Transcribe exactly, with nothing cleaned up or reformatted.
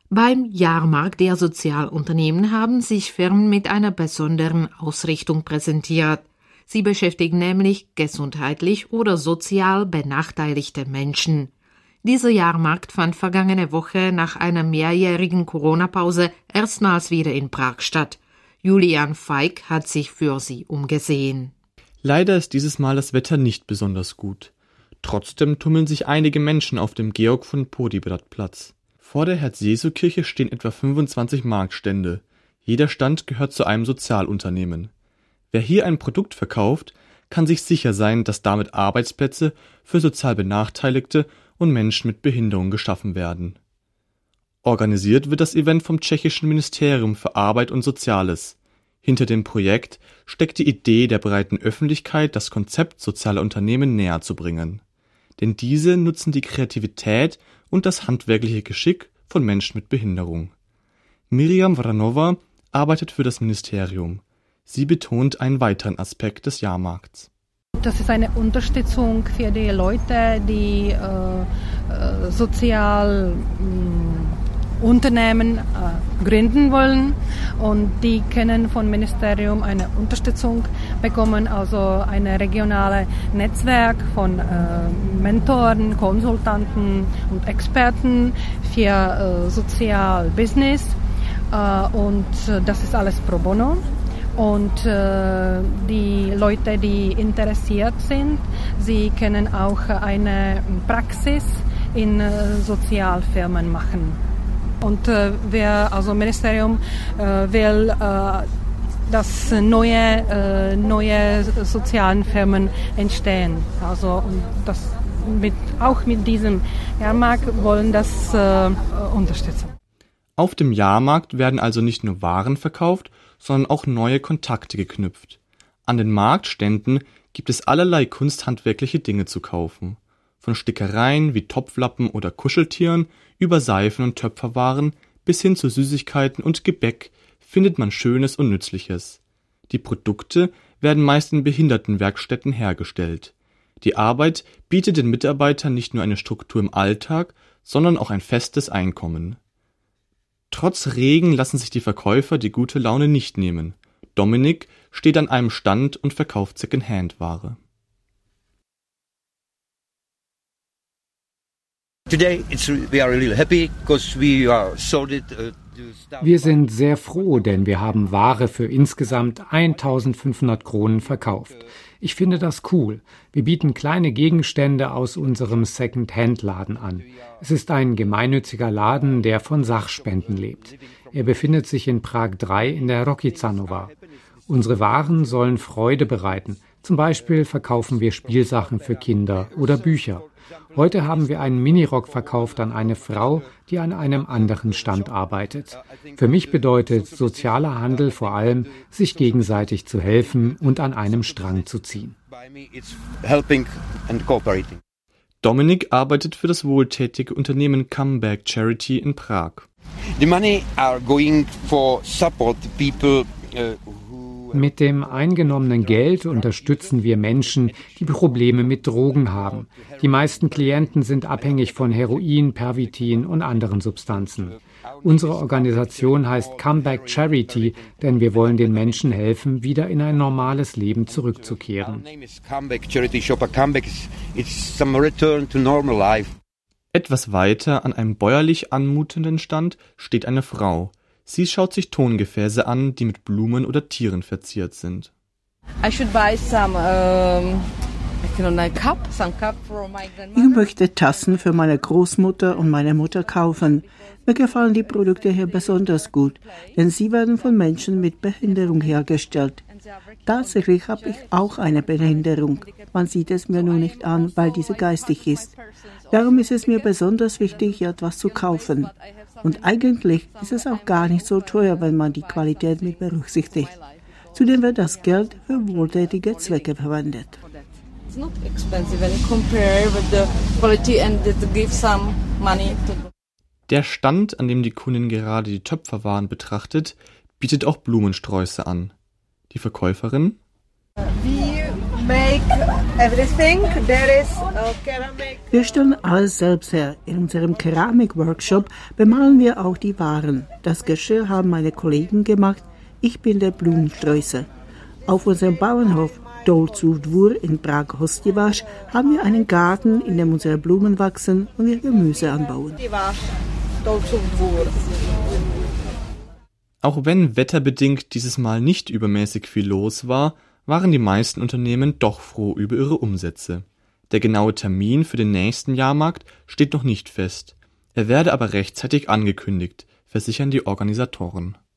Beim Jahrmarkt der Sozialunternehmen haben sich Firmen mit einer besonderen Ausrichtung präsentiert. Sie beschäftigen nämlich gesundheitlich oder sozial benachteiligte Menschen. Dieser Jahrmarkt fand vergangene Woche nach einer mehrjährigen Corona-Pause erstmals wieder in Prag statt. Julian Feig hat sich für sie umgesehen. Leider ist dieses Mal das Wetter nicht besonders gut. Trotzdem tummeln sich einige Menschen auf dem Georg von Podiebrad-Platz. Vor der Herz-Jesu-Kirche stehen etwa fünfundzwanzig Marktstände. Jeder Stand gehört zu einem Sozialunternehmen. Wer hier ein Produkt verkauft, kann sich sicher sein, dass damit Arbeitsplätze für sozial Benachteiligte und Menschen mit Behinderung geschaffen werden. Organisiert wird das Event vom tschechischen Ministerium für Arbeit und Soziales. Hinter dem Projekt steckt die Idee der breiten Öffentlichkeit, das Konzept sozialer Unternehmen näher zu bringen. Denn diese nutzen die Kreativität und das handwerkliche Geschick von Menschen mit Behinderung. Miriam Vranova arbeitet für das Ministerium. Sie betont einen weiteren Aspekt des Jahrmarkts. Das ist eine Unterstützung für die Leute, die äh, sozial äh, Unternehmen äh, gründen wollen, und die können vom Ministerium eine Unterstützung bekommen, also ein regionales Netzwerk von äh, Mentoren, Konsultanten und Experten für äh, Sozialbusiness, äh, und äh, das ist alles pro bono. Und äh, die Leute, die interessiert sind, sie können auch eine Praxis in äh, Sozialfirmen machen. Und äh, wir, also Ministerium, äh, will, äh, dass neue, äh, neue sozialen Firmen entstehen. Also das mit, auch mit diesem Jahrmarkt wollen das äh, unterstützen. Auf dem Jahrmarkt werden also nicht nur Waren verkauft, sondern auch neue Kontakte geknüpft. An den Marktständen gibt es allerlei kunsthandwerkliche Dinge zu kaufen. Von Stickereien wie Topflappen oder Kuscheltieren über Seifen und Töpferwaren bis hin zu Süßigkeiten und Gebäck findet man Schönes und Nützliches. Die Produkte werden meist in Behindertenwerkstätten hergestellt. Die Arbeit bietet den Mitarbeitern nicht nur eine Struktur im Alltag, sondern auch ein festes Einkommen. Trotz Regen lassen sich die Verkäufer die gute Laune nicht nehmen. Dominik steht an einem Stand und verkauft Second-Hand-Ware. Wir sind sehr froh, denn wir haben Ware für insgesamt eintausendfünfhundert Kronen verkauft. Ich finde das cool. Wir bieten kleine Gegenstände aus unserem Second-Hand-Laden an. Es ist ein gemeinnütziger Laden, der von Sachspenden lebt. Er befindet sich in Prag drei in der Rokycanova. Unsere Waren sollen Freude bereiten. Zum Beispiel verkaufen wir Spielsachen für Kinder oder Bücher. Heute haben wir einen Minirock verkauft an eine Frau, die an einem anderen Stand arbeitet. Für mich bedeutet sozialer Handel vor allem, sich gegenseitig zu helfen und an einem Strang zu ziehen. Dominik arbeitet für das wohltätige Unternehmen Comeback Charity in Prag. The money are going for support people uh, Mit dem eingenommenen Geld unterstützen wir Menschen, die Probleme mit Drogen haben. Die meisten Klienten sind abhängig von Heroin, Pervitin und anderen Substanzen. Unsere Organisation heißt Comeback Charity, denn wir wollen den Menschen helfen, wieder in ein normales Leben zurückzukehren. Etwas weiter an einem bäuerlich anmutenden Stand steht eine Frau. Sie schaut sich Tongefäße an, die mit Blumen oder Tieren verziert sind. Ich möchte Tassen für meine Großmutter und meine Mutter kaufen. Mir gefallen die Produkte hier besonders gut, denn sie werden von Menschen mit Behinderung hergestellt. Tatsächlich habe ich auch eine Behinderung. Man sieht es mir nur nicht an, weil diese geistig ist. Darum ist es mir besonders wichtig, hier etwas zu kaufen. Und eigentlich ist es auch gar nicht so teuer, wenn man die Qualität mit berücksichtigt. Zudem wird das Geld für wohltätige Zwecke verwendet. Der Stand, an dem die Kundin gerade die Töpferwaren betrachtet, bietet auch Blumensträuße an. Die Verkäuferin: Wir Wir stellen alles selbst her. In unserem Keramik-Workshop bemalen wir auch die Waren. Das Geschirr haben meine Kollegen gemacht. Ich bin der Blumensträußer. Auf unserem Bauernhof Dolcův Dvůr in Prag-Hostivař haben wir einen Garten, in dem unsere Blumen wachsen und wir Gemüse anbauen. Auch wenn wetterbedingt dieses Mal nicht übermäßig viel los war, waren die meisten Unternehmen doch froh über ihre Umsätze. Der genaue Termin für den nächsten Jahrmarkt steht noch nicht fest. Er werde aber rechtzeitig angekündigt, versichern die Organisatoren.